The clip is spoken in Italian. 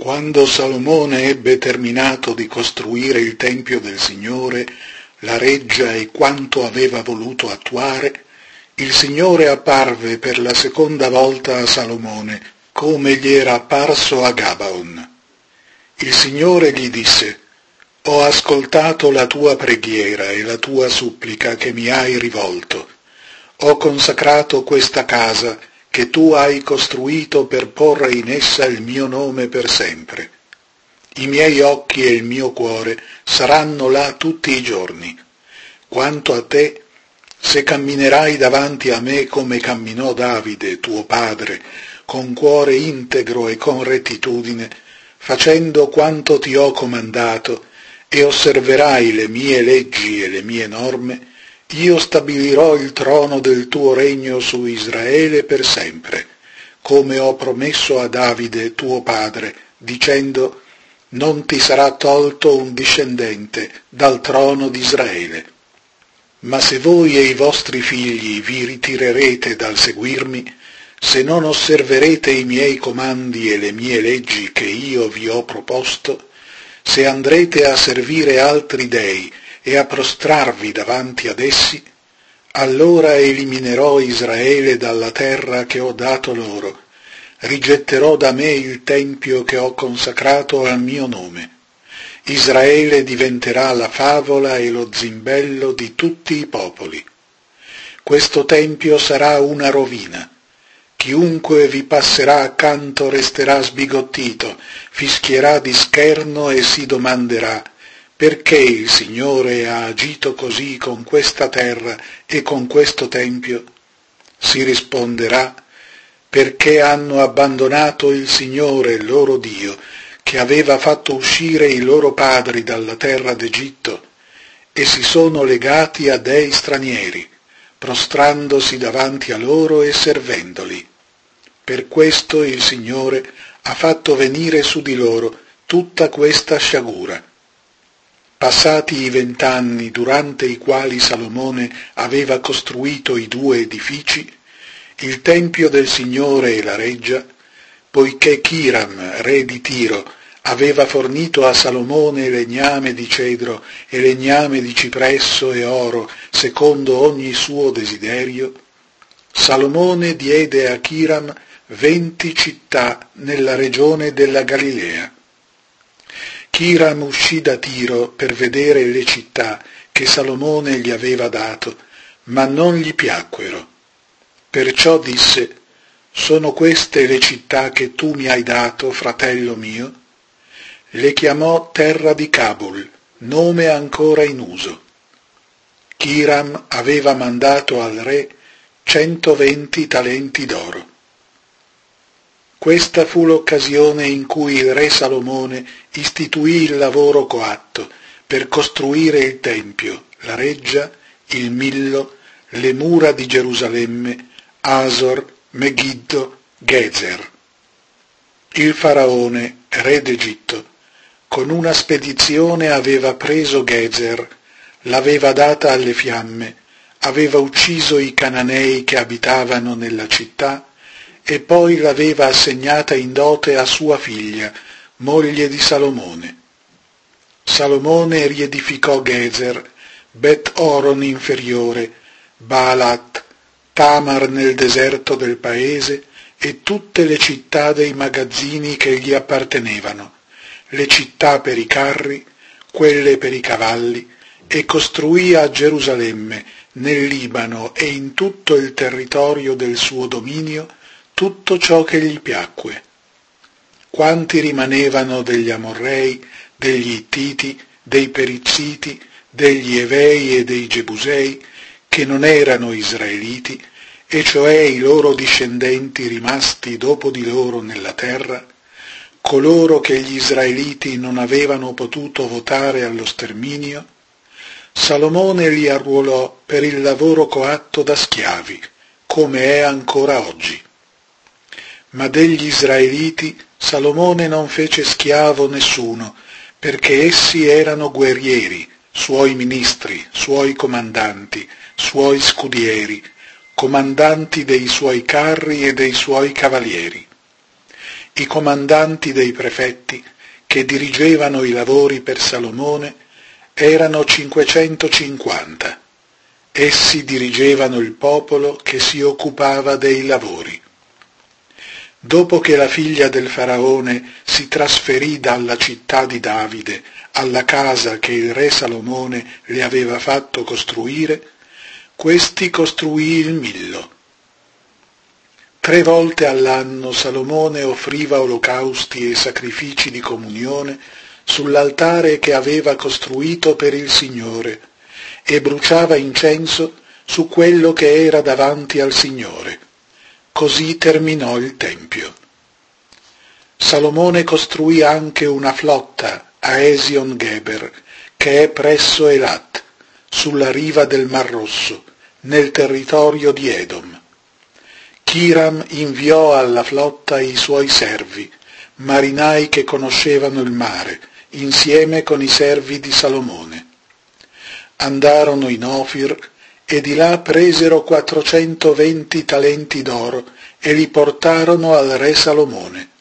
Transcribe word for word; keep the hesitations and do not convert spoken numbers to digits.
Quando Salomone ebbe terminato di costruire il Tempio del Signore, la reggia e quanto aveva voluto attuare, il Signore apparve per la seconda volta a Salomone, come gli era apparso a Gabaon. Il Signore gli disse: «Ho ascoltato la tua preghiera e la tua supplica che mi hai rivolto. Ho consacrato questa casa che tu hai costruito per porre in essa il mio nome per sempre. I miei occhi e il mio cuore saranno là tutti i giorni. Quanto a te, se camminerai davanti a me come camminò Davide, tuo padre, con cuore integro e con rettitudine, facendo quanto ti ho comandato, e osserverai le mie leggi e le mie norme, io stabilirò il trono del tuo regno su Israele per sempre, come ho promesso a Davide, tuo padre, dicendo: non ti sarà tolto un discendente dal trono di Israele. Ma se voi e i vostri figli vi ritirerete dal seguirmi, se non osserverete i miei comandi e le mie leggi che io vi ho proposto, se andrete a servire altri dei e a prostrarvi davanti ad essi, allora eliminerò Israele dalla terra che ho dato loro, rigetterò da me il tempio che ho consacrato al mio nome. Israele diventerà la favola e lo zimbello di tutti i popoli. Questo tempio sarà una rovina. Chiunque vi passerà accanto resterà sbigottito, fischierà di scherno e si domanderà: perché il Signore ha agito così con questa terra e con questo tempio? Si risponderà: perché hanno abbandonato il Signore, il loro Dio, che aveva fatto uscire i loro padri dalla terra d'Egitto, e si sono legati a dei stranieri, prostrandosi davanti a loro e servendoli. Per questo il Signore ha fatto venire su di loro tutta questa sciagura. Passati i vent'anni durante i quali Salomone aveva costruito i due edifici, il Tempio del Signore e la reggia, poiché Chiram, re di Tiro, aveva fornito a Salomone legname di cedro e legname di cipresso e oro, secondo ogni suo desiderio, Salomone diede a Chiram venti città nella regione della Galilea. Chiram uscì da Tiro per vedere le città che Salomone gli aveva dato, ma non gli piacquero. Perciò disse: «Sono queste le città che tu mi hai dato, fratello mio?» Le chiamò terra di Cabul, nome ancora in uso. Chiram aveva mandato al re centoventi talenti d'oro. Questa fu l'occasione in cui il re Salomone istituì il lavoro coatto per costruire il Tempio, la reggia, il Millo, le mura di Gerusalemme, Asor, Megiddo, Gezer. Il faraone, re d'Egitto, con una spedizione aveva preso Gezer, l'aveva data alle fiamme, aveva ucciso i cananei che abitavano nella città e poi l'aveva assegnata in dote a sua figlia, moglie di Salomone. Salomone riedificò Gezer, Bet Oron inferiore, Baalat, Tamar nel deserto del paese e tutte le città dei magazzini che gli appartenevano, le città per i carri, quelle per i cavalli, e costruì a Gerusalemme, nel Libano e in tutto il territorio del suo dominio tutto ciò che gli piacque. Quanti rimanevano degli Amorrei, degli Ittiti, dei Perizziti, degli Evei e dei Gebusei, che non erano israeliti, e cioè i loro discendenti rimasti dopo di loro nella terra, coloro che gli israeliti non avevano potuto votare allo sterminio, Salomone li arruolò per il lavoro coatto da schiavi, come è ancora oggi. Ma degli israeliti Salomone non fece schiavo nessuno, perché essi erano guerrieri, suoi ministri, suoi comandanti, suoi scudieri, comandanti dei suoi carri e dei suoi cavalieri. I comandanti dei prefetti, che dirigevano i lavori per Salomone, erano cinquecentocinquanta. Essi dirigevano il popolo che si occupava dei lavori. Dopo che la figlia del faraone si trasferì dalla città di Davide alla casa che il re Salomone le aveva fatto costruire, questi costruì il Millo. Tre volte all'anno Salomone offriva olocausti e sacrifici di comunione sull'altare che aveva costruito per il Signore e bruciava incenso su quello che era davanti al Signore. Così terminò il Tempio. Salomone costruì anche una flotta a Esion Geber, che è presso Elat, sulla riva del Mar Rosso, nel territorio di Edom. Hiram inviò alla flotta i suoi servi, marinai che conoscevano il mare, insieme con i servi di Salomone. Andarono in Ofir e di là presero quattrocentoventi talenti d'oro e li portarono al re Salomone.